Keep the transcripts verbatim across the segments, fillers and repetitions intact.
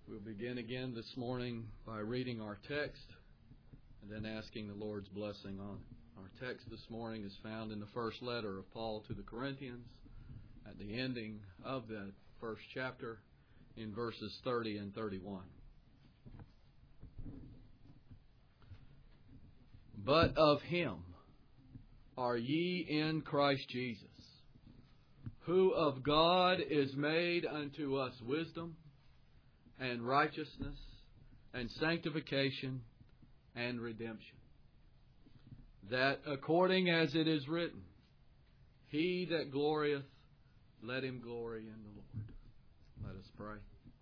We'll begin again this morning by reading our text and then asking the Lord's blessing on it. Our text this morning is found in the first letter of Paul to the Corinthians at the ending of the first chapter in verses thirty and thirty-one. But of Him are ye in Christ Jesus, who of God is made unto us wisdom and righteousness and sanctification and redemption, that according as it is written, He that glorieth, let him glory in the Lord. Let us pray.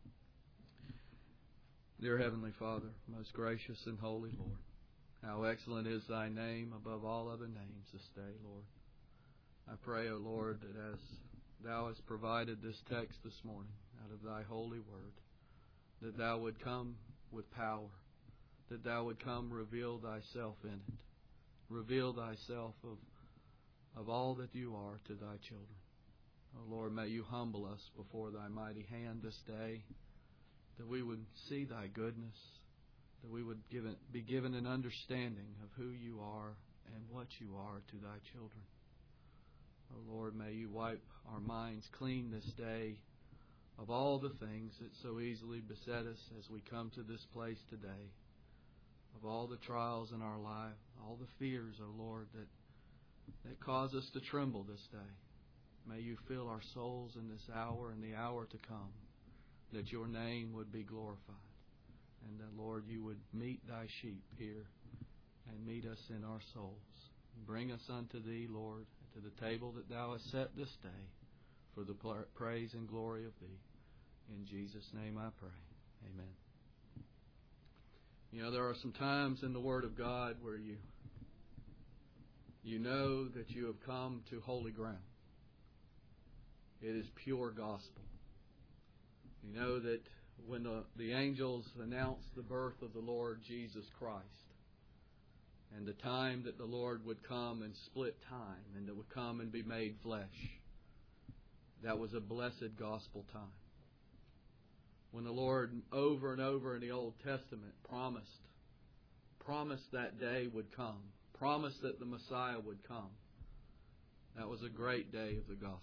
Dear Heavenly Father, most gracious and holy Lord, how excellent is Thy name above all other names this day, Lord. I pray, O Lord, that as Thou hast provided this text this morning out of Thy holy word, that Thou would come with power, that Thou would come reveal Thyself in it, reveal Thyself of, of all that You are to Thy children. O Lord, may You humble us before Thy mighty hand this day, that we would see Thy goodness, that we would give it, be given an understanding of who You are and what You are to Thy children. O Lord, may You wipe our minds clean this day of all the things that so easily beset us as we come to this place today, of all the trials in our life, all the fears, O Lord, that, that cause us to tremble this day. May You fill our souls in this hour and the hour to come, that Your name would be glorified, and that, Lord, You would meet Thy sheep here and meet us in our souls. Bring us unto Thee, Lord, to the table that Thou hast set this day for the praise and glory of Thee. In Jesus' name I pray. Amen. You know, there are some times in the Word of God where you, you know that you have come to holy ground. It is pure gospel. You know that when the, the angels announced the birth of the Lord Jesus Christ, and the time that the Lord would come and split time, and that would come and be made flesh, that was a blessed gospel time. When the Lord over and over in the Old Testament promised, promised that day would come, promised that the Messiah would come, that was a great day of the gospel.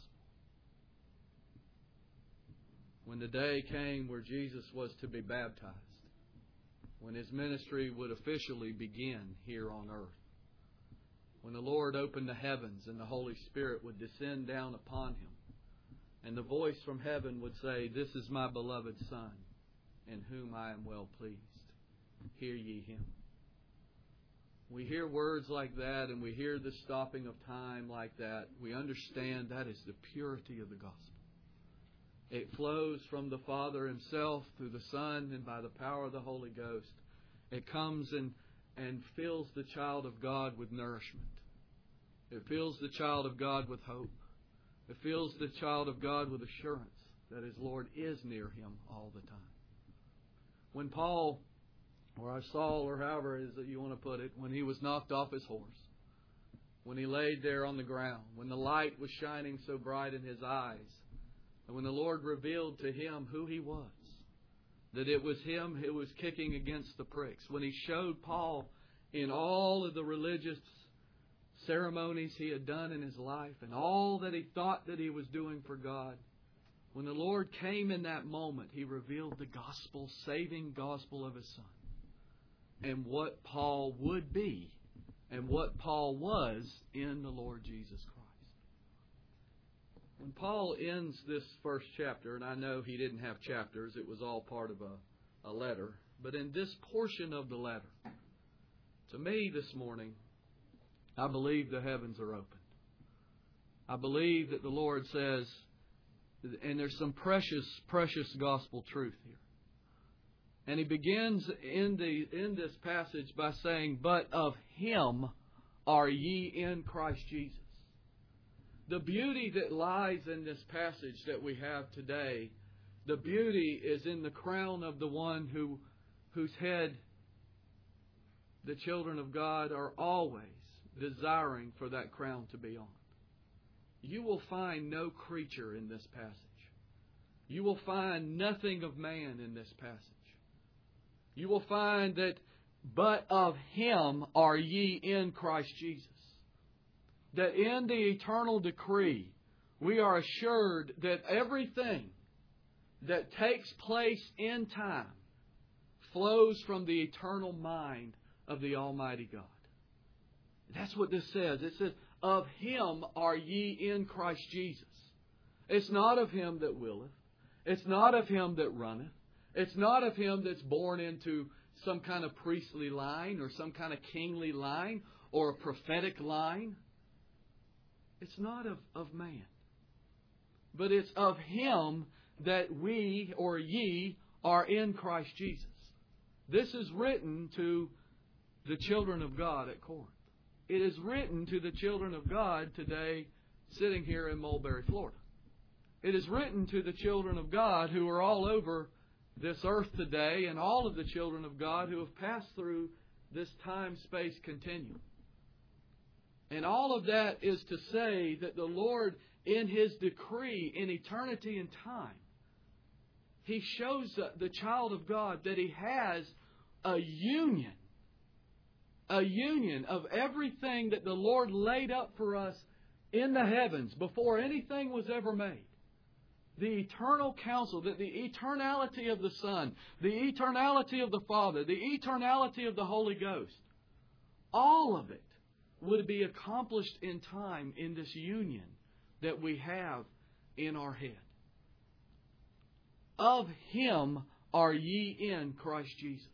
When the day came where Jesus was to be baptized, when His ministry would officially begin here on earth, when the Lord opened the heavens and the Holy Spirit would descend down upon Him, and the voice from heaven would say, This is my beloved Son, in whom I am well pleased. Hear ye Him. We hear words like that, and we hear the stopping of time like that. We understand that is the purity of the gospel. It flows from the Father Himself through the Son, and by the power of the Holy Ghost, it comes and, and fills the child of God with nourishment. It fills the child of God with hope. It fills the child of God with assurance that his Lord is near him all the time. When Paul, or Saul, or however it is that you want to put it, when he was knocked off his horse, when he laid there on the ground, when the light was shining so bright in his eyes, and when the Lord revealed to him who He was, that it was Him who was kicking against the pricks, when He showed Paul in all of the religious ceremonies he had done in his life and all that he thought that he was doing for God, when the Lord came in that moment, He revealed the gospel, saving gospel of His Son, and what Paul would be and what Paul was in the Lord Jesus Christ. When Paul ends this first chapter, and I know he didn't have chapters, it was all part of a, a letter, but in this portion of the letter, to me this morning, I believe the heavens are opened. I believe that the Lord says, and there's some precious, precious gospel truth here. And He begins in the in this passage by saying, But of Him are ye in Christ Jesus. The beauty that lies in this passage that we have today, the beauty is in the crown of the one who, whose head the children of God are always desiring for that crown to be on. You will find no creature in this passage you will find nothing of man in this passage. You will find that, but of Him are ye in Christ Jesus. That in the eternal decree, we are assured that everything that takes place in time flows from the eternal mind of the Almighty God. That's what this says. It says, of Him are ye in Christ Jesus. It's not of him that willeth. It's not of him that runneth. It's not of him that's born into some kind of priestly line or some kind of kingly line or a prophetic line. It's not of, of man. But it's of Him that we or ye are in Christ Jesus. This is written to the children of God at Corinth. It is written to the children of God today sitting here in Mulberry, Florida. It is written to the children of God who are all over this earth today and all of the children of God who have passed through this time-space continuum. And all of that is to say that the Lord, in His decree in eternity and time, He shows the child of God that He has a union, a union of everything that the Lord laid up for us in the heavens before anything was ever made. The eternal counsel, that the eternality of the Son, the eternality of the Father, the eternality of the Holy Ghost, all of it would be accomplished in time in this union that we have in our head. Of Him are ye in Christ Jesus.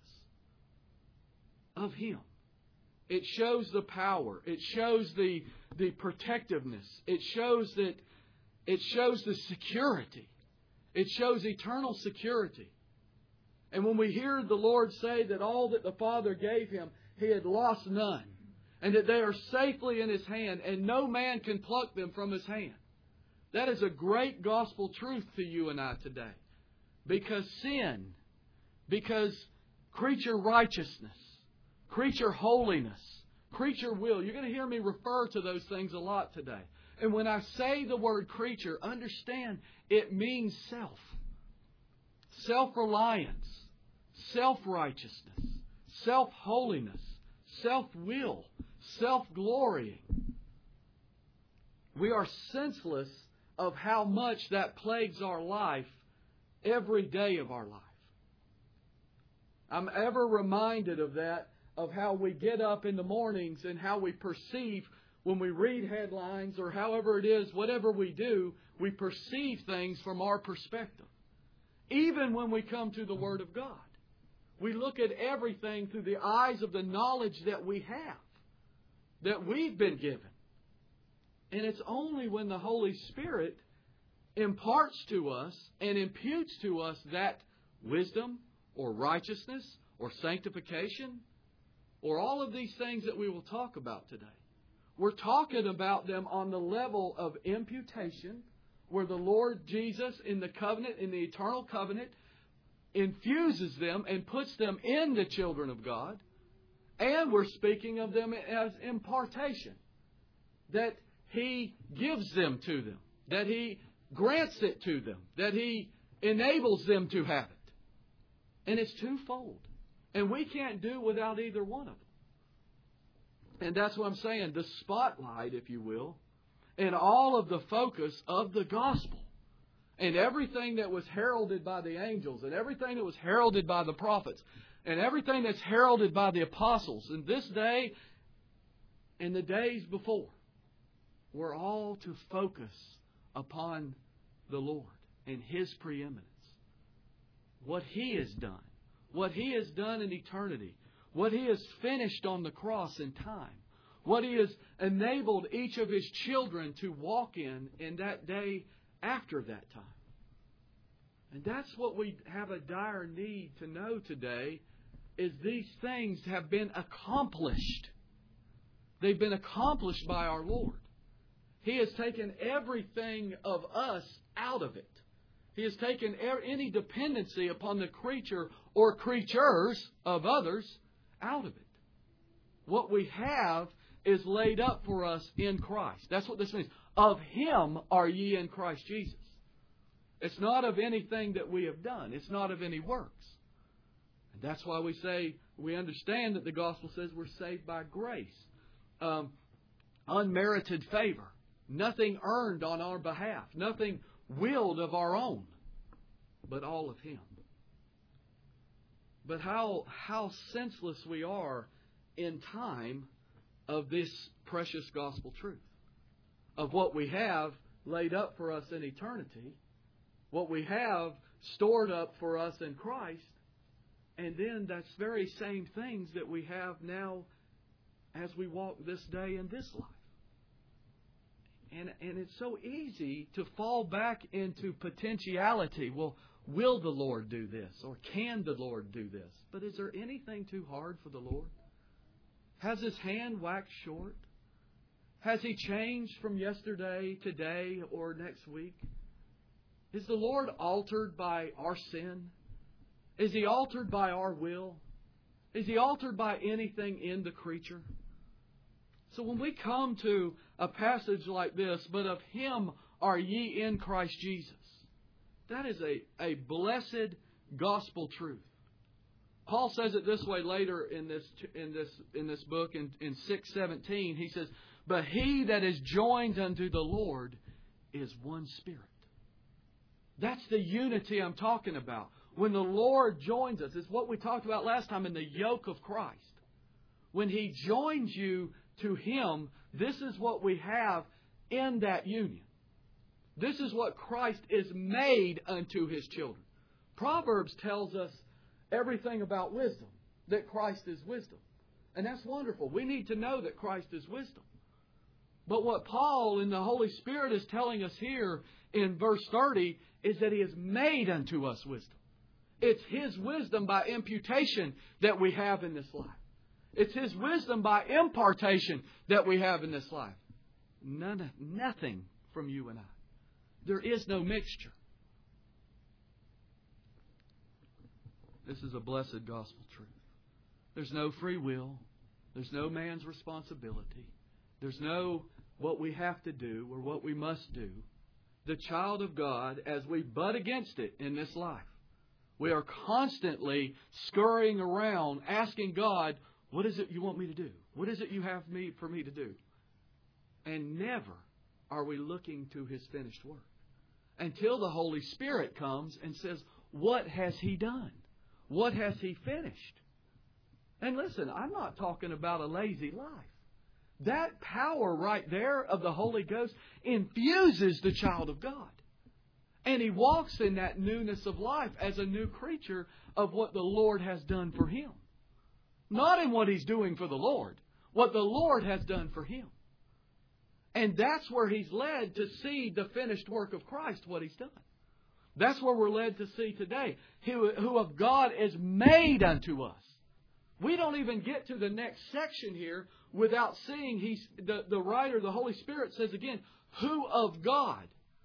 Of Him. It shows the power. It shows the, the protectiveness. It shows that it shows the security. It shows eternal security. And when we hear the Lord say that all that the Father gave Him, He had lost none, and that they are safely in His hand, and no man can pluck them from His hand, that is a great gospel truth to you and I today. Because sin, because creature righteousness, creature holiness, creature will, you're going to hear me refer to those things a lot today. And when I say the word creature, understand it means self. Self-reliance, self-righteousness, self-holiness, self-will, self-glorying. We are senseless of how much that plagues our life every day of our life. I'm ever reminded of that, of how we get up in the mornings and how we perceive when we read headlines or however it is, whatever we do, we perceive things from our perspective. Even when we come to the Word of God, we look at everything through the eyes of the knowledge that we have, that we've been given. And it's only when the Holy Spirit imparts to us and imputes to us that wisdom or righteousness or sanctification or all of these things that we will talk about today. We're talking about them on the level of imputation, where the Lord Jesus in the covenant, in the eternal covenant, infuses them and puts them in the children of God. And we're speaking of them as impartation, that He gives them to them, that He grants it to them, that He enables them to have it. And it's twofold. And we can't do without either one of them. And that's what I'm saying, the spotlight, if you will, and all of the focus of the gospel, and everything that was heralded by the angels, and everything that was heralded by the prophets, and everything that's heralded by the apostles in this day and the days before, we're all to focus upon the Lord and His preeminence. What He has done. What He has done in eternity. What He has finished on the cross in time. What He has enabled each of His children to walk in in that day after that time. And that's what we have a dire need to know today, is these things have been accomplished. They've been accomplished by our Lord. He has taken everything of us out of it. He has taken any dependency upon the creature or creatures of others out of it. What we have is laid up for us in Christ. That's what this means. Of Him are ye in Christ Jesus. It's not of anything that we have done. It's not of any works. And that's why we say, we understand that the gospel says we're saved by grace. Um, unmerited favor. Nothing earned on our behalf. Nothing willed of our own. But all of Him. But how, how senseless we are in time of this precious gospel truth. Of what we have laid up for us in eternity. What we have stored up for us in Christ. And then that's very same things that we have now as we walk this day in this life. And, and it's so easy to fall back into potentiality. Well, will the Lord do this? Or can the Lord do this? But is there anything too hard for the Lord? Has His hand waxed short? Has He changed from yesterday, today, or next week? Is the Lord altered by our sin? Is He altered by our will? Is He altered by anything in the creature? So when we come to a passage like this, but of Him are ye in Christ Jesus, that is a, a blessed gospel truth. Paul says it this way later in this in this in this book in, in six seventeen. He says, "But he that is joined unto the Lord is one spirit." That's the unity I'm talking about. When the Lord joins us, it's what we talked about last time in the yoke of Christ. When He joins you to Him, this is what we have in that union. This is what Christ is made unto His children. Proverbs tells us everything about wisdom, that Christ is wisdom. And that's wonderful. We need to know that Christ is wisdom. But what Paul in the Holy Spirit is telling us here in verse thirty is that He has made unto us wisdom. It's His wisdom by imputation that we have in this life. It's His wisdom by impartation that we have in this life. None, nothing from you and I. There is no mixture. This is a blessed gospel truth. There's no free will. There's no man's responsibility. There's no what we have to do or what we must do. The child of God, as we butt against it in this life, we are constantly scurrying around asking God, what is it you want me to do? What is it you have me for me to do? And never are we looking to His finished work. Until the Holy Spirit comes and says, what has He done? What has He finished? And listen, I'm not talking about a lazy life. That power right there of the Holy Ghost infuses the child of God. And he walks in that newness of life as a new creature of what the Lord has done for him. Not in what he's doing for the Lord. What the Lord has done for him. And that's where he's led to see the finished work of Christ, what He's done. That's where we're led to see today. Who, who of God is made unto us. We don't even get to the next section here without seeing he's the, the writer, the Holy Spirit says again, who of God?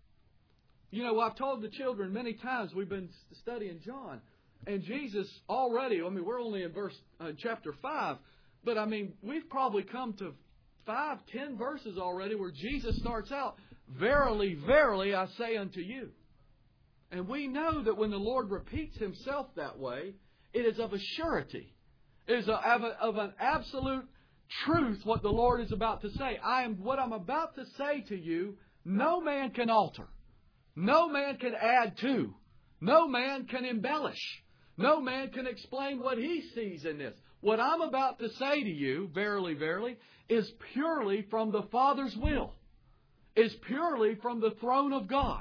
You know, I've told the children many times, we've been studying John. And Jesus already, I mean, we're only in verse uh, chapter five. But I mean, we've probably come to five, ten verses already where Jesus starts out, verily, verily, I say unto you. And we know that when the Lord repeats Himself that way, it is of a surety. It is of, a, of an absolute truth what the Lord is about to say. I am what I'm about to say to you, no man can alter. No man can add to. No man can embellish. No man can explain what he sees in this. What I'm about to say to you, verily, verily, is purely from the Father's will. Is purely from the throne of God.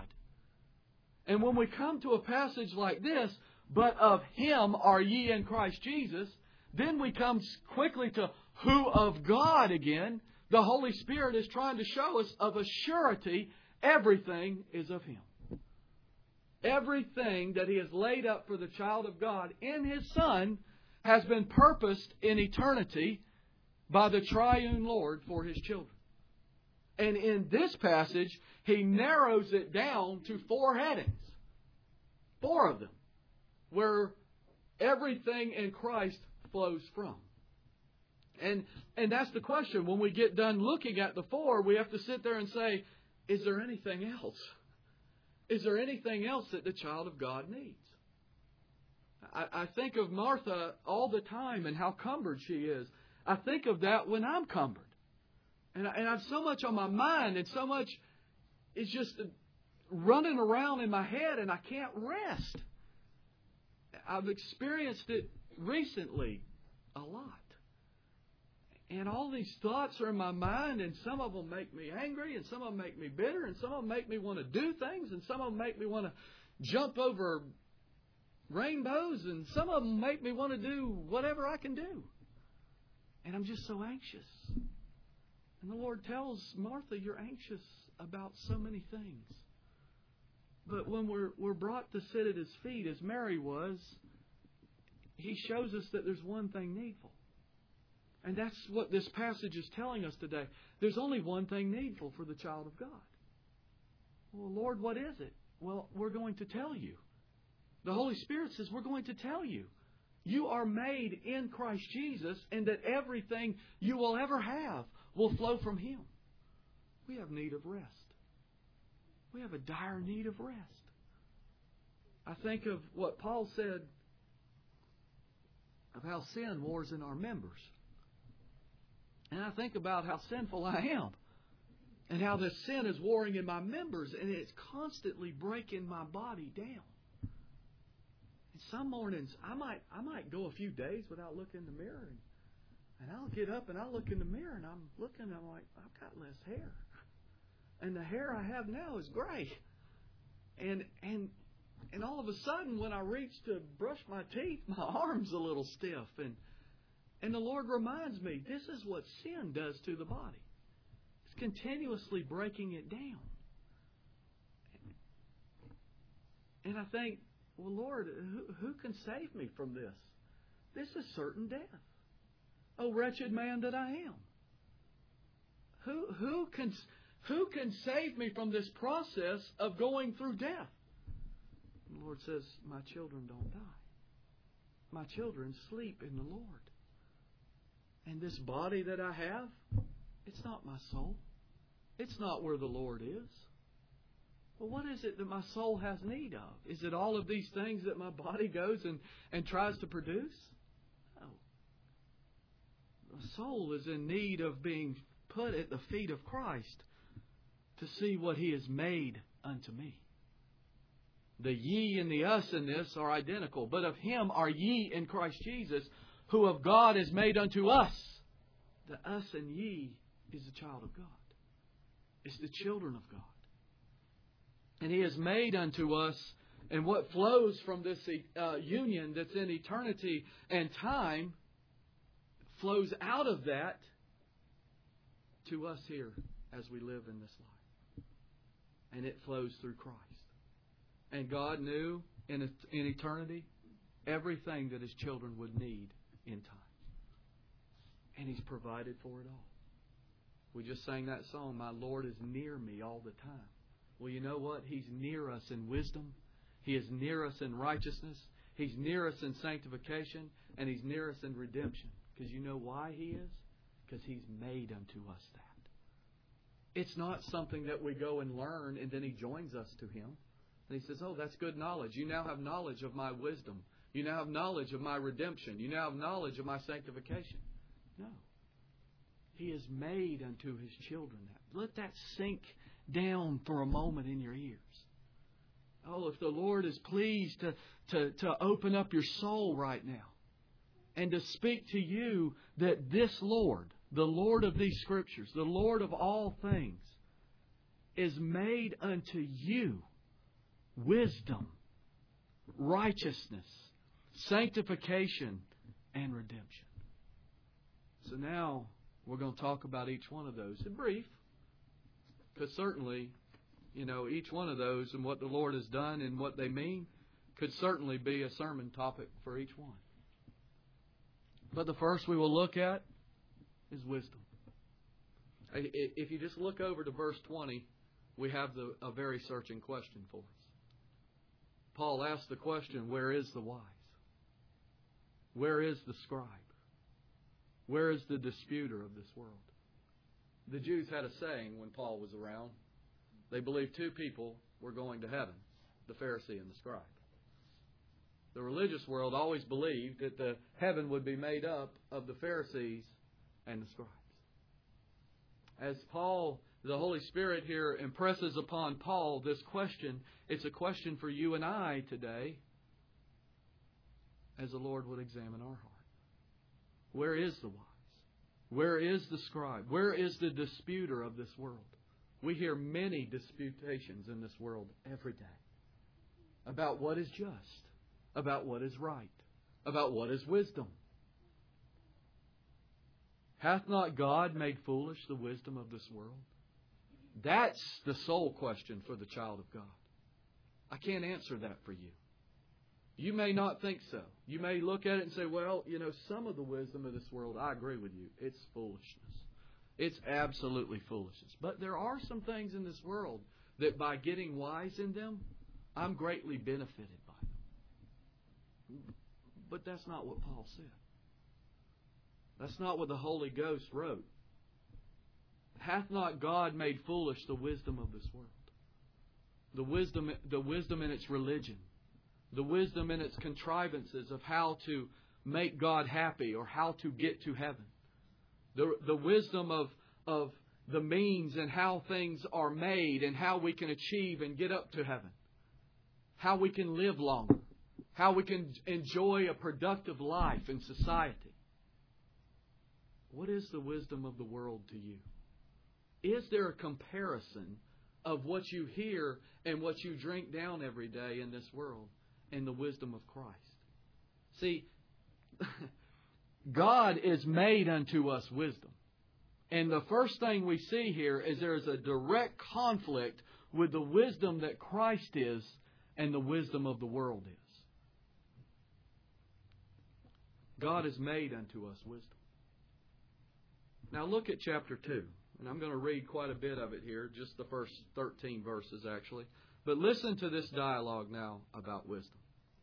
And when we come to a passage like this, but of Him are ye in Christ Jesus, then we come quickly to who of God again. The Holy Spirit is trying to show us of a surety everything is of Him. Everything that He has laid up for the child of God in His Son has been purposed in eternity by the triune Lord for His children. And in this passage, He narrows it down to four headings. Four of them. Where everything in Christ flows from. And, and that's the question. When we get done looking at the four, we have to sit there and say, is there anything else? Is there anything else that the child of God needs? I, I think of Martha all the time and how cumbered she is. I think of that when I'm cumbered. And, I, and I've so much on my mind and so much is just running around in my head and I can't rest. I've experienced it recently a lot. And all these thoughts are in my mind, and some of them make me angry, and some of them make me bitter, and some of them make me want to do things, and some of them make me want to jump over rainbows, and some of them make me want to do whatever I can do. And I'm just so anxious. And the Lord tells Martha, you're anxious about so many things. But when we're, we're brought to sit at His feet, as Mary was, He shows us that there's one thing needful. And that's what this passage is telling us today. There's only one thing needful for the child of God. Well, Lord, what is it? Well, we're going to tell you. The Holy Spirit says we're going to tell you. You are made in Christ Jesus, and that everything you will ever have will flow from Him. We have need of rest. We have a dire need of rest. I think of what Paul said of how sin wars in our members. And I think about how sinful I am and how this sin is warring in my members and it's constantly breaking my body down. And some mornings I might I might go a few days without looking in the mirror and, and I'll get up and I'll look in the mirror and I'm looking and I'm like, I've got less hair. And the hair I have now is gray. And and and all of a sudden when I reach to brush my teeth, my arm's a little stiff and And the Lord reminds me, this is what sin does to the body. It's continuously breaking it down. And I think, well, Lord, who, who can save me from this? This is certain death. Oh, wretched man that I am. Who, who, can, who can save me from this process of going through death? And the Lord says, my children don't die. My children sleep in the Lord. And this body that I have, it's not my soul. It's not where the Lord is. Well, what is it that my soul has need of? Is it all of these things that my body goes and, and tries to produce? No. The soul is in need of being put at the feet of Christ to see what He has made unto me. The ye and the us in this are identical, but of Him are ye in Christ Jesus, who of God is made unto us. The us and ye is the child of God. It's the children of God. And He is made unto us, and what flows from this uh, union that's in eternity and time flows out of that to us here as we live in this life. And it flows through Christ. And God knew in, in eternity everything that His children would need in time. And He's provided for it all. We just sang that song, My Lord is near me all the time. Well, you know what? He's near us in wisdom. He is near us in righteousness. He's near us in sanctification. And He's near us in redemption. Because you know why He is? Because He's made unto us that. It's not something that we go and learn and then He joins us to Him. And He says, oh, that's good knowledge. You now have knowledge of my wisdom. You now have knowledge of my redemption. You now have knowledge of my sanctification. No. He is made unto His children that. Let that sink down for a moment in your ears. Oh, if the Lord is pleased to, to, to open up your soul right now and to speak to you that this Lord, the Lord of these Scriptures, the Lord of all things, is made unto you wisdom, righteousness, sanctification, and redemption. So now we're going to talk about each one of those in brief. Because certainly, you know, each one of those and what the Lord has done and what they mean could certainly be a sermon topic for each one. But the first we will look at is wisdom. If you just look over to verse twenty, we have the, a very searching question for us. Paul asked the question, where is the wise? Where is the scribe? Where is the disputer of this world? The Jews had a saying when Paul was around. They believed two people were going to heaven, the Pharisee and the scribe. The religious world always believed that the heaven would be made up of the Pharisees and the scribes. As Paul, the Holy Spirit here impresses upon Paul this question, it's a question for you and I today, as the Lord would examine our heart. Where is the wise? Where is the scribe? Where is the disputer of this world? We hear many disputations in this world every day about what is just, about what is right, about what is wisdom. Hath not God made foolish the wisdom of this world? That's the sole question for the child of God. I can't answer that for you. You may not think so. You may look at it and say, well, you know, some of the wisdom of this world, I agree with you. It's foolishness. It's absolutely foolishness. But there are some things in this world that by getting wise in them, I'm greatly benefited by them. But that's not what Paul said. That's not what the Holy Ghost wrote. Hath not God made foolish the wisdom of this world? The wisdom, the wisdom in its religion. The wisdom in its contrivances of how to make God happy or how to get to heaven. The, the wisdom of, of the means and how things are made and how we can achieve and get up to heaven. How we can live longer. How we can enjoy a productive life in society. What is the wisdom of the world to you? Is there a comparison of what you hear and what you drink down every day in this world and the wisdom of Christ? See, God is made unto us wisdom. And the first thing we see here is there is a direct conflict with the wisdom that Christ is and the wisdom of the world is. God is made unto us wisdom. Now look at chapter two. And I'm going to read quite a bit of it here, just the first thirteen verses actually. But listen to this dialogue now about wisdom.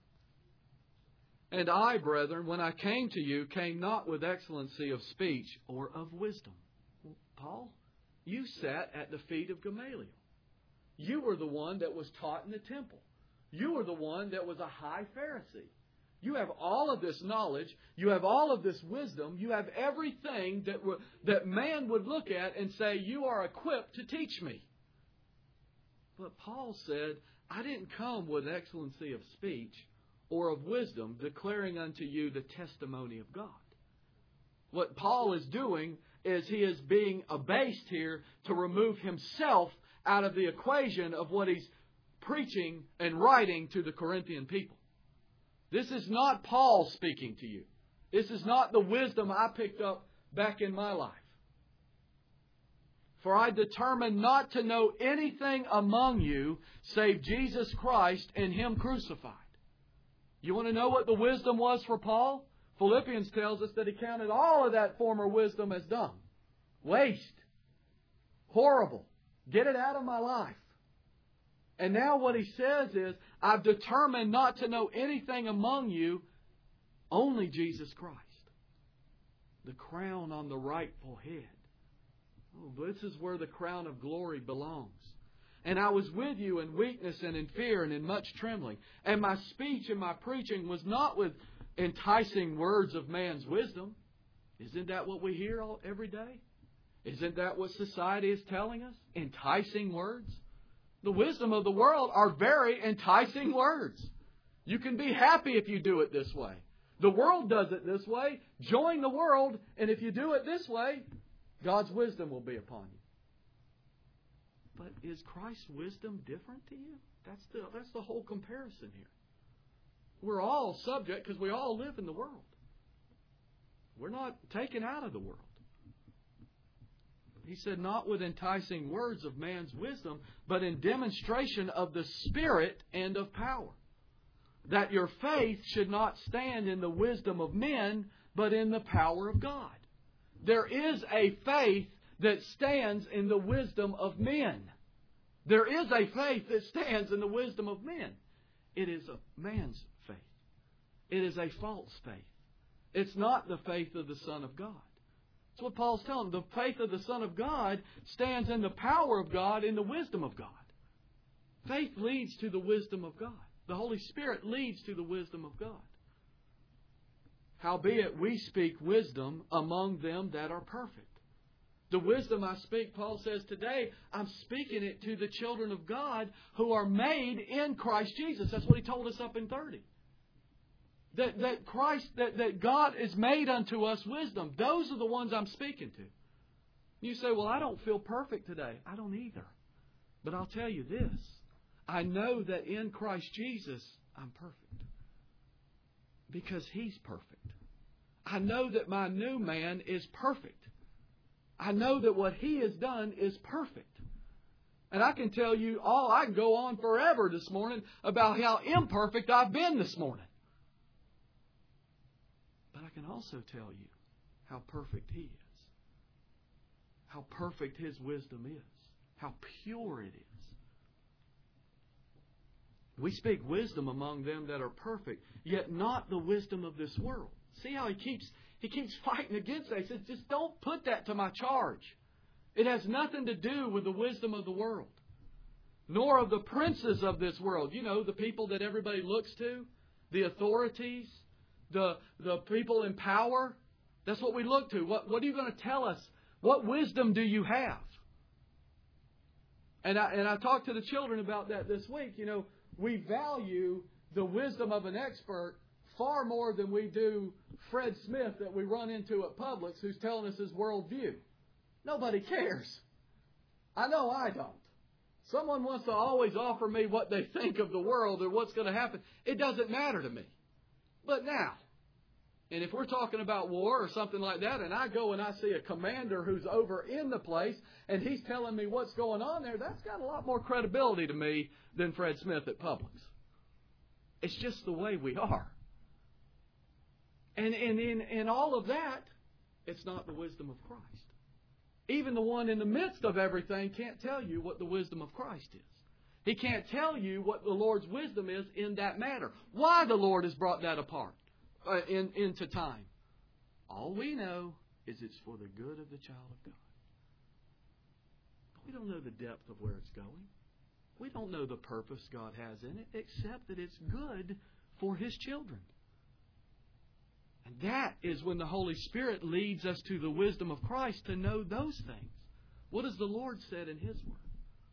And I, brethren, when I came to you, came not with excellency of speech or of wisdom. Well, Paul, you sat at the feet of Gamaliel. You were the one that was taught in the temple. You were the one that was a high Pharisee. You have all of this knowledge. You have all of this wisdom. You have everything that that man would look at and say, you are equipped to teach me. But Paul said, I didn't come with excellency of speech or of wisdom, declaring unto you the testimony of God. What Paul is doing is he is being abased here to remove himself out of the equation of what he's preaching and writing to the Corinthian people. This is not Paul speaking to you. This is not the wisdom I picked up back in my life. For I determined not to know anything among you save Jesus Christ and Him crucified. You want to know what the wisdom was for Paul? Philippians tells us that he counted all of that former wisdom as dung. Waste. Horrible. Get it out of my life. And now what he says is, I've determined not to know anything among you, only Jesus Christ. The crown on the rightful head. Oh, this is where the crown of glory belongs. And I was with you in weakness and in fear and in much trembling. And my speech and my preaching was not with enticing words of man's wisdom. Isn't that what we hear all, every day? Isn't that what society is telling us? Enticing words? The wisdom of the world are very enticing words. You can be happy if you do it this way. The world does it this way. Join the world, and if you do it this way, God's wisdom will be upon you. But is Christ's wisdom different to you? That's the, that's the whole comparison here. We're all subject because we all live in the world. We're not taken out of the world. He said, not with enticing words of man's wisdom, but in demonstration of the Spirit and of power. That your faith should not stand in the wisdom of men, but in the power of God. There is a faith that stands in the wisdom of men. There is a faith that stands in the wisdom of men. It is a man's faith. It is a false faith. It's not the faith of the Son of God. That's what Paul's telling them. The faith of the Son of God stands in the power of God, in the wisdom of God. Faith leads to the wisdom of God. The Holy Spirit leads to the wisdom of God. Howbeit we speak wisdom among them that are perfect. The wisdom I speak, Paul says today, I'm speaking it to the children of God who are made in Christ Jesus. That's what he told us up in thirty. That, that Christ, that, that God is made unto us wisdom. Those are the ones I'm speaking to. You say, well, I don't feel perfect today. I don't either. But I'll tell you this. I know that in Christ Jesus, I'm perfect. Because He's perfect. I know that my new man is perfect. I know that what He has done is perfect. And I can tell you all, I can go on forever this morning about how imperfect I've been this morning. But I can also tell you how perfect He is. How perfect His wisdom is. How pure it is. We speak wisdom among them that are perfect, yet not the wisdom of this world. See how he keeps he keeps fighting against that. He says, just don't put that to my charge. It has nothing to do with the wisdom of the world, nor of the princes of this world. You know, the people that everybody looks to, the authorities, the the people in power. That's what we look to. What, what are you going to tell us? What wisdom do you have? And I, and I talked to the children about that this week. You know, we value the wisdom of an expert far more than we do Fred Smith that we run into at Publix who's telling us his worldview. Nobody cares. I know I don't. Someone wants to always offer me what they think of the world or what's going to happen. It doesn't matter to me. But now, and if we're talking about war or something like that, and I go and I see a commander who's over in the place and he's telling me what's going on there, that's got a lot more credibility to me than Fred Smith at Publix. It's just the way we are. And in, in, in all of that, it's not the wisdom of Christ. Even the one in the midst of everything can't tell you what the wisdom of Christ is. He can't tell you what the Lord's wisdom is in that matter. Why the Lord has brought that apart uh, in, into time. All we know is it's for the good of the child of God. But we don't know the depth of where it's going. We don't know the purpose God has in it, except that it's good for His children. And that is when the Holy Spirit leads us to the wisdom of Christ to know those things. What has the Lord said in His Word?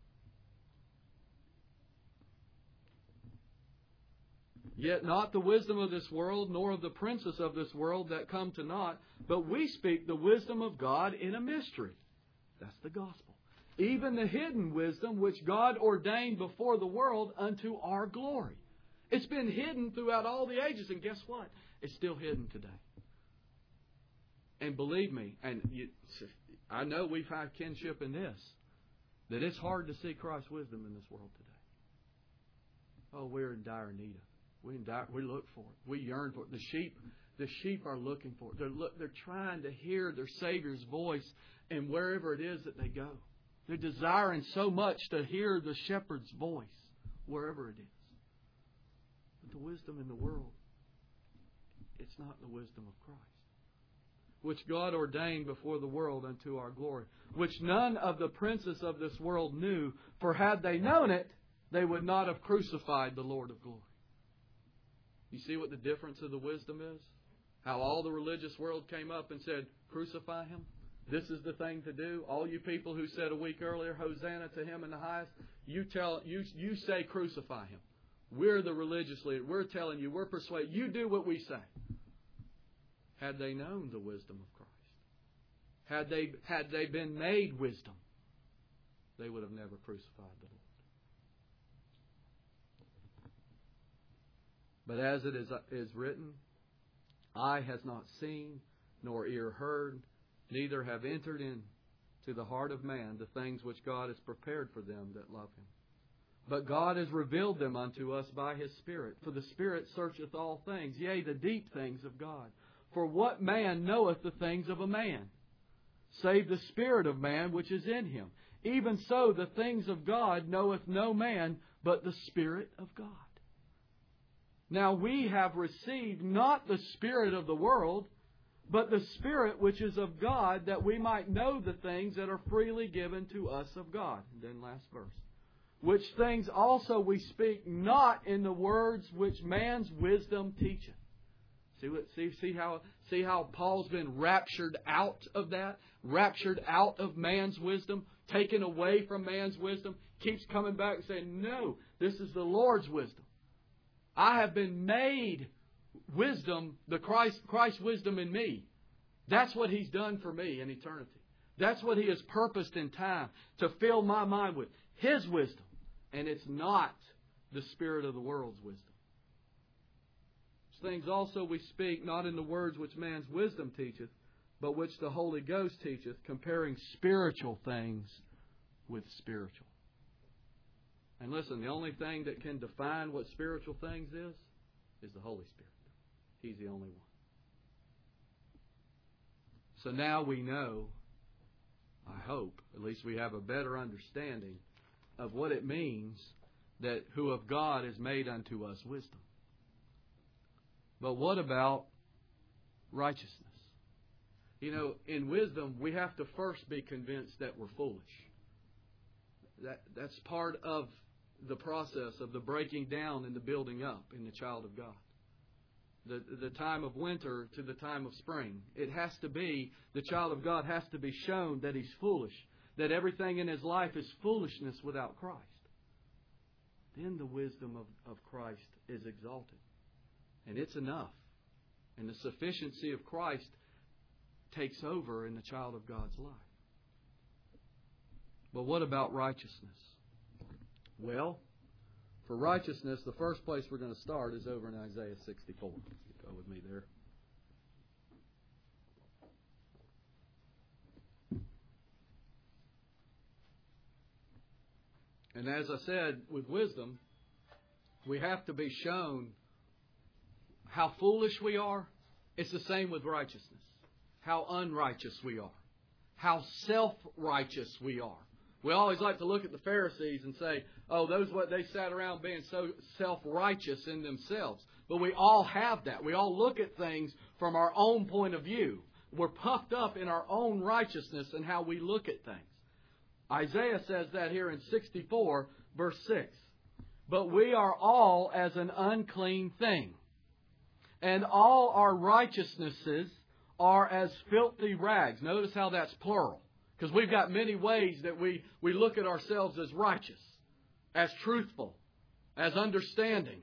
Yet not the wisdom of this world, nor of the princes of this world that come to naught, but we speak the wisdom of God in a mystery. That's the gospel. Even the hidden wisdom which God ordained before the world unto our glory. It's been hidden throughout all the ages, and guess what? It's still hidden today. And believe me, and you, I know we've had kinship in this, that it's hard to see Christ's wisdom in this world today. Oh, we're in dire need of it. We, in dire, we look for it. We yearn for it. The sheep, the sheep are looking for it. They're, look, they're trying to hear their Savior's voice, and wherever it is that they go. They're desiring so much to hear the shepherd's voice, wherever it is. But the wisdom in the world, it's not the wisdom of Christ, which God ordained before the world unto our glory, which none of the princes of this world knew, for had they known it, they would not have crucified the Lord of glory. You see what the difference of the wisdom is? How all the religious world came up and said, crucify Him. This is the thing to do. All you people who said a week earlier, Hosanna to Him in the highest, you tell you you say crucify Him. We're the religious leader. We're telling you, we're persuaded. You do what we say. Had they known the wisdom of Christ, had they had they been made wisdom, they would have never crucified the Lord. But as it is, is written, eye has not seen, nor ear heard, neither have entered into the heart of man the things which God has prepared for them that love Him. But God has revealed them unto us by His Spirit. For the Spirit searcheth all things, yea, the deep things of God. For what man knoweth the things of a man, save the Spirit of man which is in him? Even so the things of God knoweth no man, but the Spirit of God. Now we have received not the spirit of the world, but the Spirit which is of God, that we might know the things that are freely given to us of God. And then last verse. which things also we speak not in the words which man's wisdom teacheth. See what? See, see how? See how Paul's been raptured out of that, raptured out of man's wisdom, taken away from man's wisdom. Keeps coming back and saying, "No, this is the Lord's wisdom. I have been made wisdom, the Christ, Christ's wisdom in me. That's what He's done for me in eternity. That's what He has purposed in time to fill my mind with His wisdom, and it's not the spirit of the world's wisdom." Things also we speak not in the words which man's wisdom teacheth, but which the Holy Ghost teacheth, comparing spiritual things with spiritual. And listen, the only thing that can define what spiritual things is, is the Holy Spirit. He's the only one. So now we know, I hope, at least we have a better understanding of what it means that who of God is made unto us wisdom. But what about righteousness? You know, in wisdom, we have to first be convinced that we're foolish. That, that's part of the process of the breaking down and the building up in the child of God. The, the time of winter to the time of spring. It has to be, the child of God has to be shown that he's foolish. That everything in his life is foolishness without Christ. Then the wisdom of, of Christ is exalted. And it's enough. And the sufficiency of Christ takes over in the child of God's life. But what about righteousness? Well, for righteousness, the first place we're going to start is over in Isaiah sixty-four. Go with me there. And as I said, with wisdom, we have to be shown how foolish we are. It's the same with righteousness. How unrighteous we are. How self-righteous we are. We always like to look at the Pharisees and say, oh, those what they sat around being so self-righteous in themselves. But we all have that. We all look at things from our own point of view. We're puffed up in our own righteousness and how we look at things. Isaiah says that here in sixty-four, verse six. But we are all as an unclean thing, and all our righteousnesses are as filthy rags. Notice how that's plural. Because we've got many ways that we, we look at ourselves as righteous, as truthful, as understanding.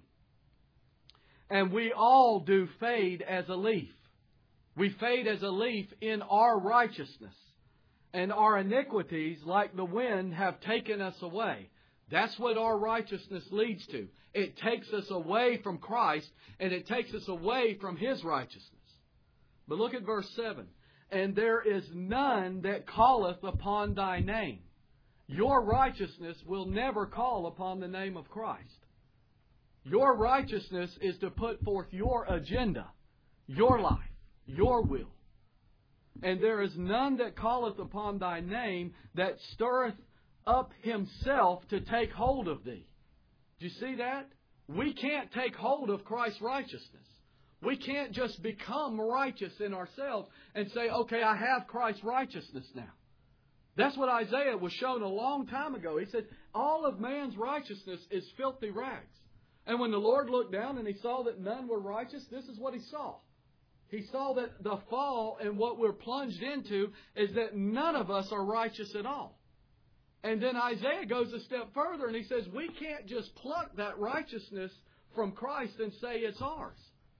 And we all do fade as a leaf. We fade as a leaf in our righteousness. And our iniquities, like the wind, have taken us away. That's what our righteousness leads to. It takes us away from Christ, and it takes us away from His righteousness. But look at verse seven. And there is none that calleth upon thy name. Your righteousness will never call upon the name of Christ. Your righteousness is to put forth your agenda, your life, your will. And there is none that calleth upon thy name that stirreth up himself to take hold of thee. Do you see that? We can't take hold of Christ's righteousness. We can't just become righteous in ourselves and say, okay, I have Christ's righteousness now. That's what Isaiah was shown a long time ago. He said, all of man's righteousness is filthy rags. And when the Lord looked down and He saw that none were righteous, this is what He saw. He saw that the fall and what we're plunged into is that none of us are righteous at all. And then Isaiah goes a step further and he says, we can't just pluck that righteousness from Christ and say it's ours.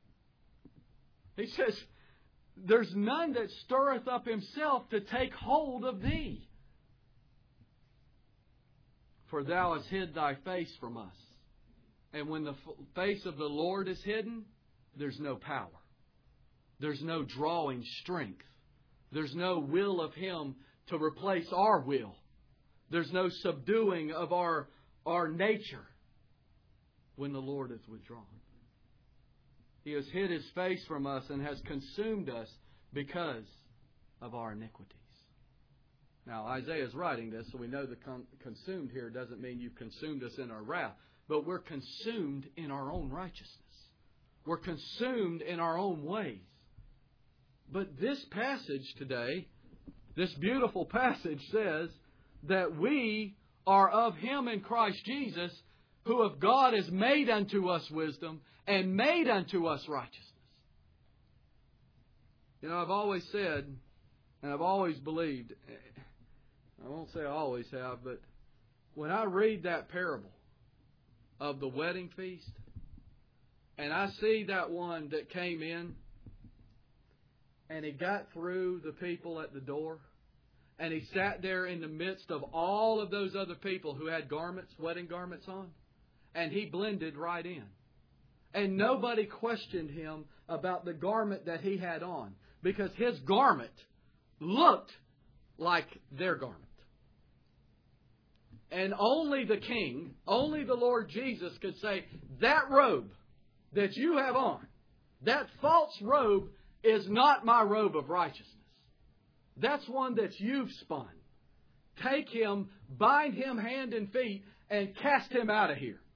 He says, there's none that stirreth up himself to take hold of thee. For thou hast hid thy face from us. And when the face of the Lord is hidden, there's no power. There's no drawing strength. There's no will of Him to replace our will. There's no subduing of our, our nature when the Lord is withdrawn. He has hid His face from us and has consumed us because of our iniquities. Now, Isaiah is writing this, so we know the con- consumed here doesn't mean you've consumed us in our wrath. But we're consumed in our own righteousness. We're consumed in our own ways. But this passage today, this beautiful passage says that we are of Him in Christ Jesus, who of God is made unto us wisdom and made unto us righteousness. You know, I've always said, and I've always believed, I won't say I always have, but when I read that parable of the wedding feast, and I see that one that came in, and he got through the people at the door, and he sat there in the midst of all of those other people who had garments, wedding garments on, and he blended right in. And nobody questioned him about the garment that he had on, because his garment looked like their garment. And only the King, only the Lord Jesus could say, that robe that you have on, that false robe is not my robe of righteousness. That's one that you've spun. Take him, bind him hand and feet, and cast him out of here.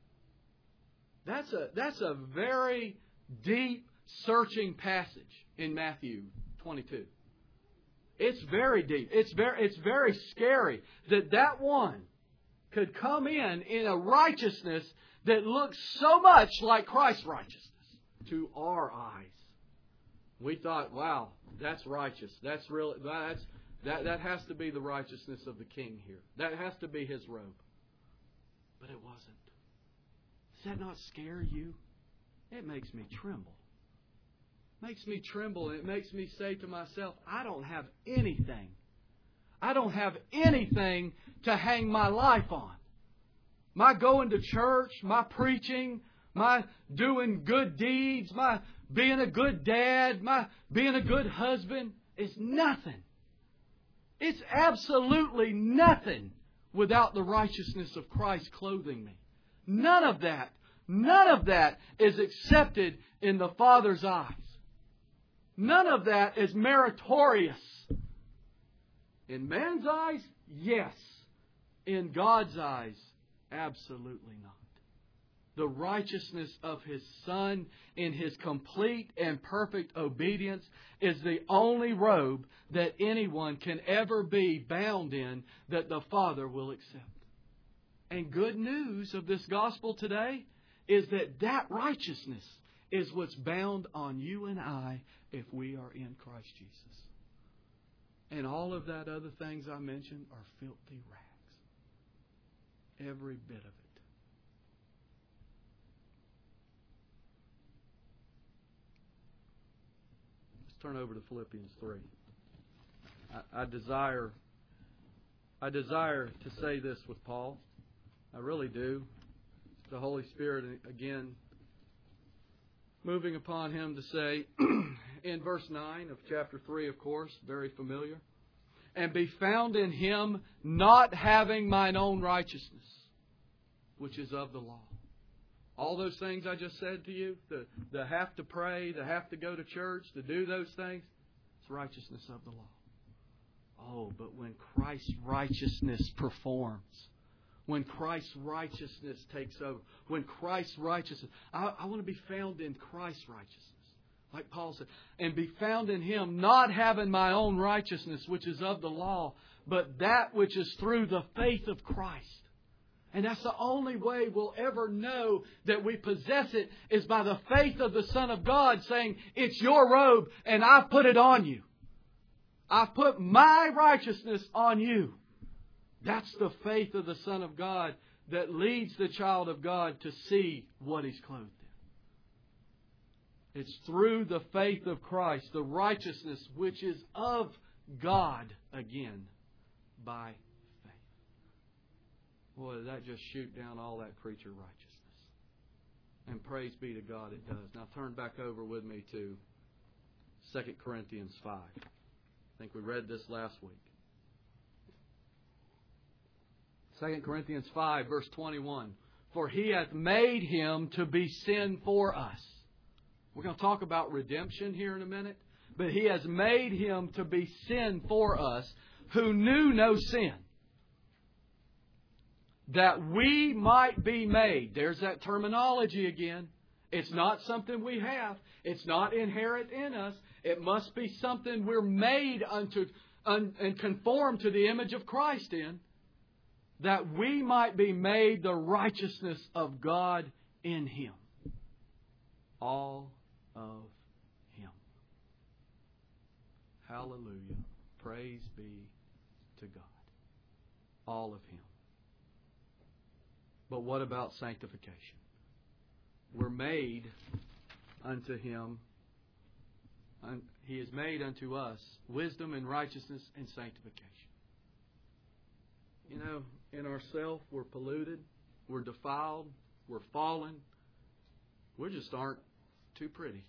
That's a, that's a very deep, searching passage in Matthew twenty-two. It's very deep. It's very, it's very scary that that one could come in in a righteousness that looks so much like Christ's righteousness to our eyes. We thought, wow, that's righteous. That's really that's that that has to be the righteousness of the King here. That has to be his robe. But it wasn't. Does that not scare you? It makes me tremble. Makes me tremble, and it makes me say to myself, I don't have anything. I don't have anything to hang my life on. My going to church, my preaching, my doing good deeds, my being a good dad, my being a good husband is nothing. It's absolutely nothing without the righteousness of Christ clothing me. None of that, none of that is accepted in the Father's eyes. None of that is meritorious. In man's eyes, yes. In God's eyes, absolutely not. The righteousness of His Son in His complete and perfect obedience is the only robe that anyone can ever be bound in that the Father will accept. And good news of this gospel today is that that righteousness is what's bound on you and I if we are in Christ Jesus. And all of that other things I mentioned are filthy rags. Every bit of it. Let's turn over to Philippians three. I, I desire I desire to say this with Paul. I really do. The Holy Spirit, again, moving upon him to say, in verse nine of chapter three, of course, very familiar, and be found in Him, not having mine own righteousness, which is of the law. All those things I just said to you, the, the have to pray, the have to go to church, to do those things, it's righteousness of the law. Oh, but when Christ's righteousness performs, when Christ's righteousness takes over, when Christ's righteousness, I, I want to be found in Christ's righteousness. Like Paul said, and be found in Him, not having my own righteousness, which is of the law, but that which is through the faith of Christ. And that's the only way we'll ever know that we possess it, is by the faith of the Son of God saying, it's your robe and I've put it on you. I've put my righteousness on you. That's the faith of the Son of God that leads the child of God to see what He's clothed in. It's through the faith of Christ, the righteousness which is of God, again, by faith. Boy, did that just shoot down all that creature righteousness. And praise be to God, it does. Now turn back over with me to Second Corinthians five. I think we read this last week. Second Corinthians five, verse twenty-one. For He hath made Him to be sin for us. We're going to talk about redemption here in a minute. But He has made Him to be sin for us, who knew no sin, that we might be made. There's that terminology again. It's not something we have. It's not inherent in us. It must be something we're made unto un, and conformed to the image of Christ in. that we might be made the righteousness of God in Him. All of Him. Hallelujah. Praise be to God. All of Him. But what about sanctification? We're made unto Him. He is made unto us wisdom and righteousness and sanctification. You know, in ourself, we're polluted, we're defiled, we're fallen. We just aren't too pretty.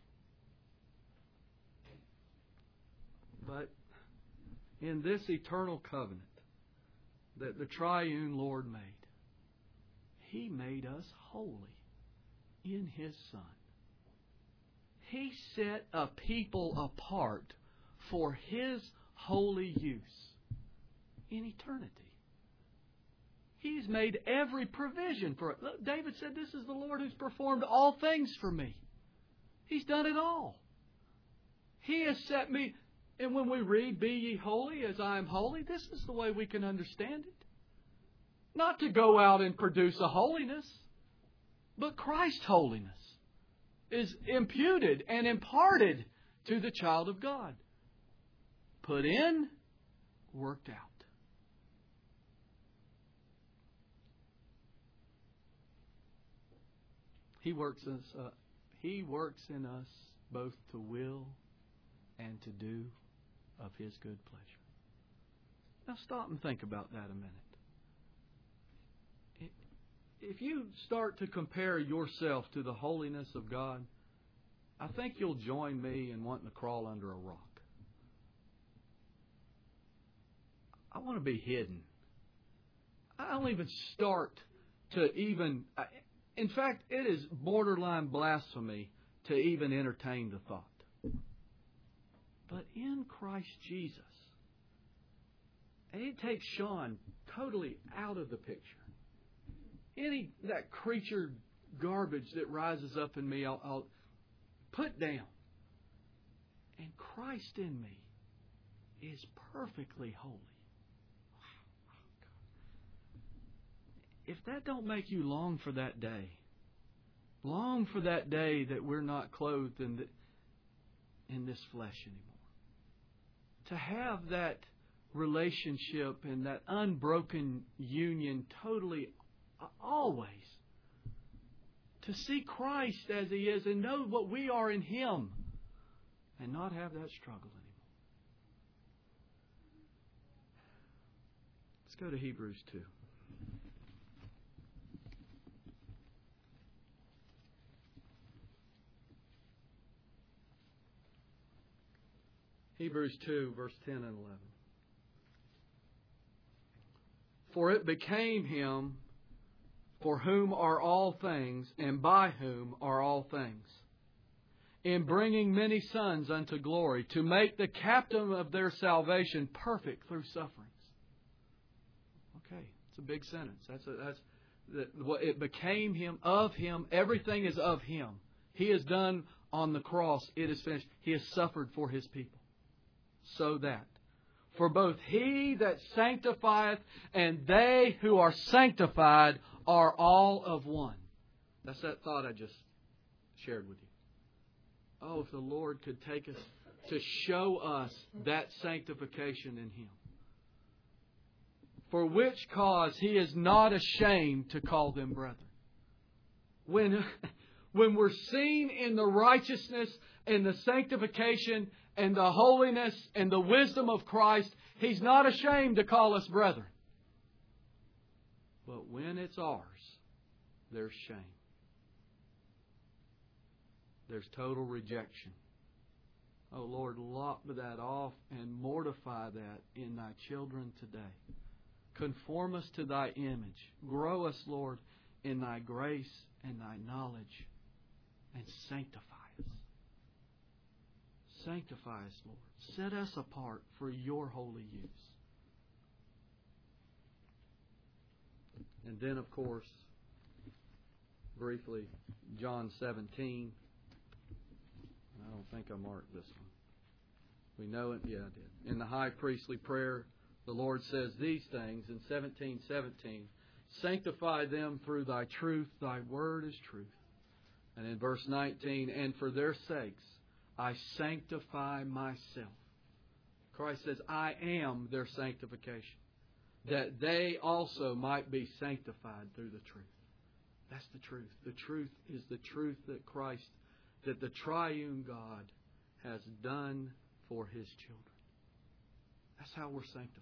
But in this eternal covenant that the triune Lord made, He made us holy in His Son. He set a people apart for His holy use in eternity. He's made every provision for it. Look, David said, "This is the Lord who's performed all things for me." He's done it all. He has set me... And when we read, "Be ye holy as I am holy," this is the way we can understand it. Not to go out and produce a holiness, but Christ's holiness is imputed and imparted to the child of God. Put in, worked out. He works in us, uh, He works in us both to will and to do of His good pleasure. Now stop and think about that a minute. If you start to compare yourself to the holiness of God, I think you'll join me in wanting to crawl under a rock. I want to be hidden. I don't even start to even... In fact, it is borderline blasphemy to even entertain the thought. But in Christ Jesus, it takes Sean totally out of the picture. Any that creature garbage that rises up in me, I'll, I'll put down. And Christ in me is perfectly holy. If that don't make you long for that day, long for that day that we're not clothed in, the, in this flesh anymore. To have that relationship and that unbroken union totally, always. To see Christ as He is and know what we are in Him and not have that struggle anymore. Let's go to Hebrews two. Hebrews two, verse ten and eleven. For it became Him for whom are all things, and by whom are all things, in bringing many sons unto glory, to make the captain of their salvation perfect through sufferings. Okay, it's a big sentence. That's a, that's the, what it became Him, of Him. Everything is of Him. He has done on the cross. It is finished. He has suffered for His people, so that for both He that sanctifieth and they who are sanctified are all of one. That's that thought I just shared with you. Oh, if the Lord could take us to show us that sanctification in Him. For which cause He is not ashamed to call them brethren. When, when we're seen in the righteousness and the sanctification and the holiness and the wisdom of Christ, He's not ashamed to call us brethren. But when it's ours, there's shame. There's total rejection. Oh Lord, lop that off and mortify that in Thy children today. Conform us to Thy image. Grow us, Lord, in Thy grace and Thy knowledge. And sanctify us. Sanctify us, Lord. Set us apart for Your holy use. And then, of course, briefly, John seventeen. I don't think I marked this one. We know it. Yeah, I did. In the high priestly prayer, the Lord says these things in seventeen seventeen. Sanctify them through Thy truth. Thy word is truth. And in verse nineteen, and for their sakes I sanctify myself. Christ says, I am their sanctification, that they also might be sanctified through the truth. That's the truth. The truth is the truth that Christ, that the triune God has done for His children. That's how we're sanctified.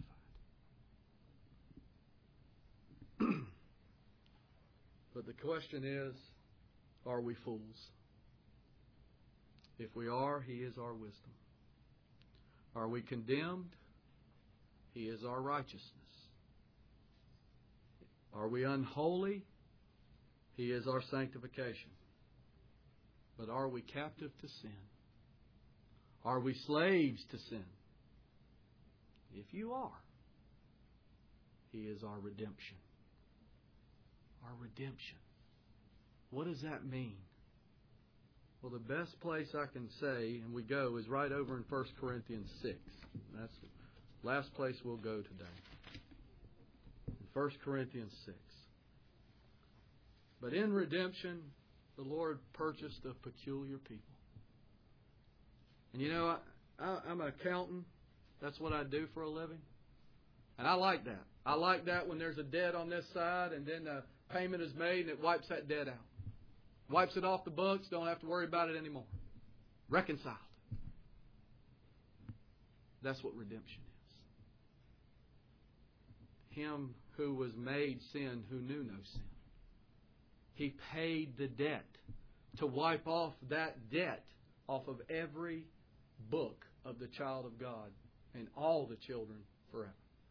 But the question is, are we fools? If we are, He is our wisdom. Are we condemned? He is our righteousness. Are we unholy? He is our sanctification. But are we captive to sin? Are we slaves to sin? If you are, He is our redemption. Our redemption. What does that mean? Well, the best place I can say, and we go, is right over in First Corinthians six. That's the last place we'll go today. In First Corinthians six. But in redemption, the Lord purchased a peculiar people. And you know, I, I, I'm an accountant. That's what I do for a living. And I like that. I like that when there's a debt on this side and then a payment is made and it wipes that debt out. Wipes it off the books, don't have to worry about it anymore. Reconciled. That's what redemption is. Him who was made sin, who knew no sin. He paid the debt to wipe off that debt off of every book of the child of God and all the children forever.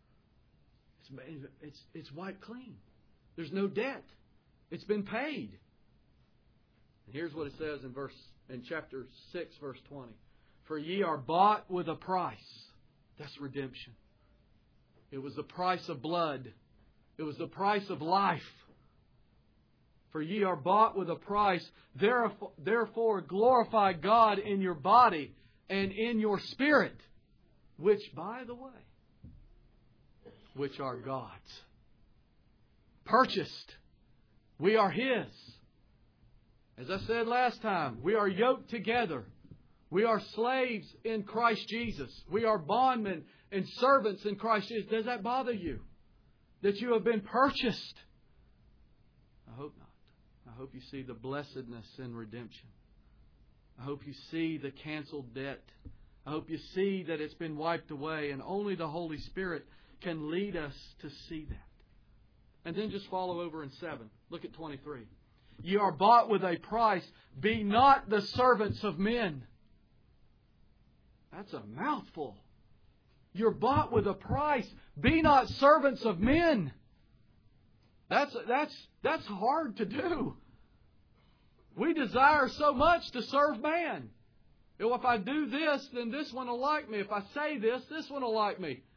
It's, it's, it's wiped clean. There's no debt. It's been paid. And here's what it says in verse in chapter six, verse twenty. For ye are bought with a price. That's redemption. It was the price of blood. It was the price of life. For ye are bought with a price. Therefore glorify God in your body and in your spirit, which, by the way, which are God's. Purchased. We are His. As I said last time, we are yoked together. We are slaves in Christ Jesus. We are bondmen and servants in Christ Jesus. Does that bother you? That you have been purchased? I hope not. I hope you see the blessedness in redemption. I hope you see the canceled debt. I hope you see that it's been wiped away, and only the Holy Spirit can lead us to see that. And then just follow over in seven. Look at twenty-three. Ye are bought with a price. Be not the servants of men. That's a mouthful. You're bought with a price. Be not servants of men. That's, that's, that's hard to do. We desire so much to serve man. You know, if I do this, then this one will like me. If I say this, this one will like me.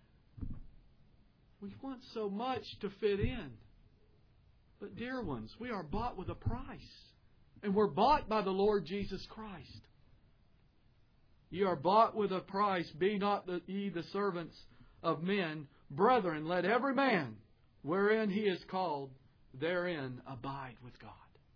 We want so much to fit in. But dear ones, we are bought with a price. And we're bought by the Lord Jesus Christ. Ye are bought with a price. Be not the, ye the servants of men. Brethren, let every man, wherein he is called, therein abide with God.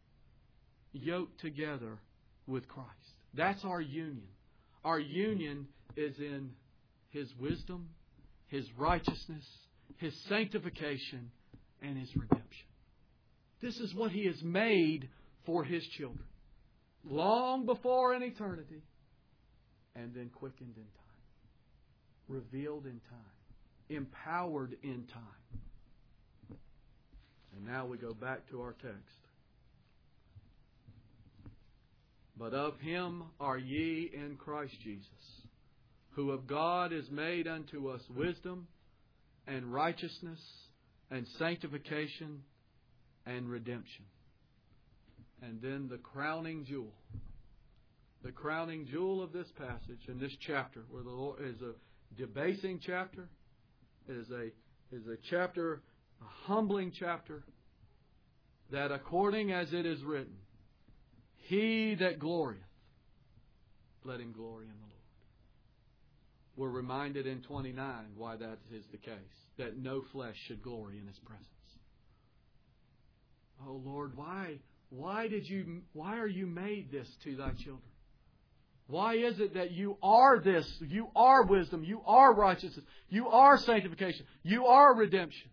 Yoked together with Christ. That's our union. Our union is in His wisdom, His righteousness, His sanctification, and His redemption. This is what He has made for His children. Long before in eternity, and then quickened in time. Revealed in time. Empowered in time. And now we go back to our text. But of Him are ye in Christ Jesus, who of God is made unto us wisdom and righteousness and sanctification and redemption. And then the crowning jewel. The crowning jewel of this passage in this chapter, where the Lord is a debasing chapter, it is a is a chapter, a humbling chapter, that according as it is written, He that glorieth, let him glory in the Lord. We're reminded in twenty-nine why that is the case. That no flesh should glory in His presence. Oh Lord, why, why did you, why are you made this to Thy children? Why is it that you are this? You are wisdom. You are righteousness. You are sanctification. You are redemption.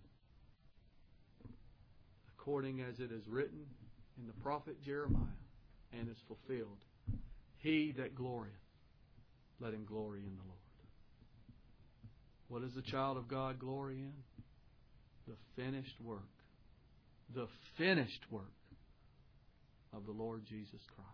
According as it is written in the prophet Jeremiah and is fulfilled. He that glorieth, let him glory in the Lord. What does the child of God glory in? The finished work. The finished work of the Lord Jesus Christ.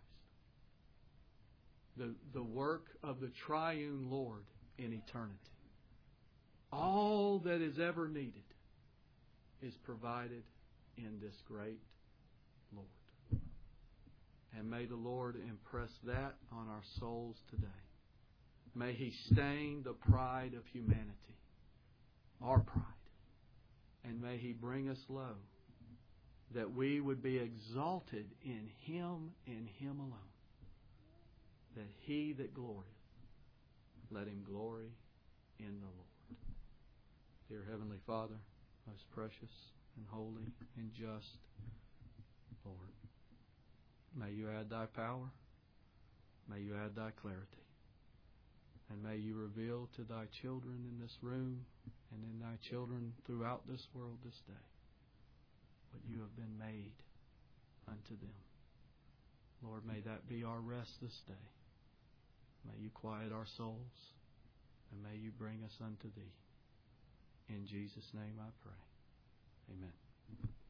The, the work of the triune Lord in eternity. All that is ever needed is provided in this great Lord. And may the Lord impress that on our souls today. May He stain the pride of humanity, our pride. And may He bring us low, that we would be exalted in Him and Him alone. That he that glorieth, let him glory in the Lord. Dear Heavenly Father, most precious and holy and just Lord, may You add Thy power, may You add Thy clarity, and may You reveal to Thy children in this room and in Thy children throughout this world this day what You have been made unto them. Lord, may that be our rest this day. May You quiet our souls, and may You bring us unto Thee. In Jesus' name I pray. Amen.